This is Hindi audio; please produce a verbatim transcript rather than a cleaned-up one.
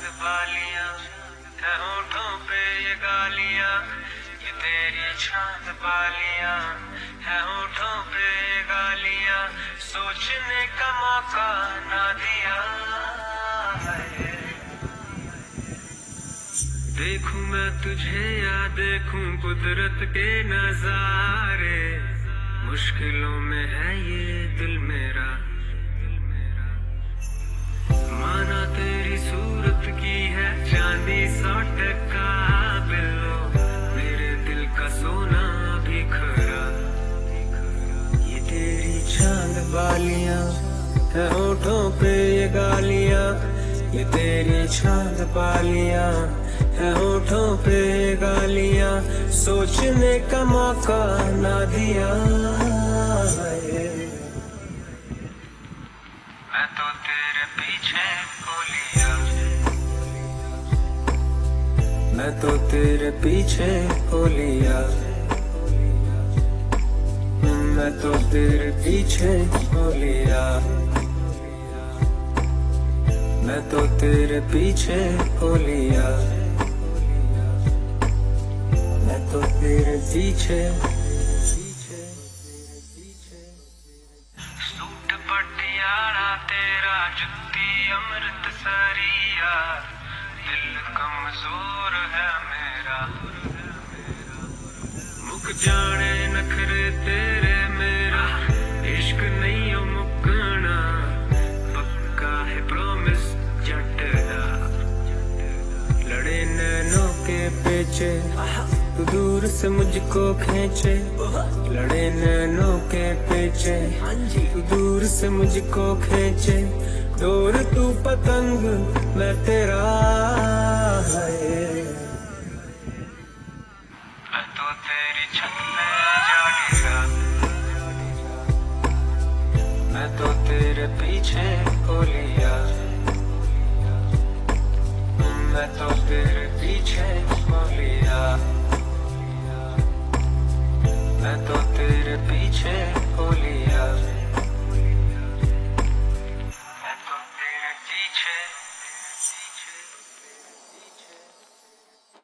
बालियां है होठों पे ये गालियां, ये तेरी चांद बालियां है होठों पे ये गालियां, सोचने का मौका ना दिया है। देखूं मैं तुझे या देखूं कुदरत के नजारे, मुश्किलों में है ये दिल मेरा। माना तेरी सूरत की है चांदी सौ टका बिल्लो, मेरे दिल का सोना भी खरा। ये तेरी चांद बालियां है होठों पे ये गालियां, ये तेरी चांद बालियां है होठों पे ये गालियां, सोचने का मौका ना दिया है। मैं तो तेरे पीछे गोलियां, मैं तो तेरे पीछे गोलियां, मैं तो तेरे पीछे गोलियां, मैं तो तेरे पीछे गोलियां, मैं तो तेरे पीछे। सूट पटियाला तेरा जुत्ती अमृतसरिया, दिल कमजोर है मेरा। मुक जाने नखरे तेरे मेरा, इश्क नहीं हो मुकना, पक्का है प्रॉमिस जट दा। लड़े नैनों के पेचे तू दूर से मुझको खींचे, लड़े नैनों के पेचे तू दूर से मुझको खींचे, डोर तू पतंग मैं तेरा है। मैं तो तेरी छत पे जा गिरा, मैं तो तेरे पीछे गोलियां, मैं तो तेरे पीछे गोलियां, मैं तो तेरे पीछे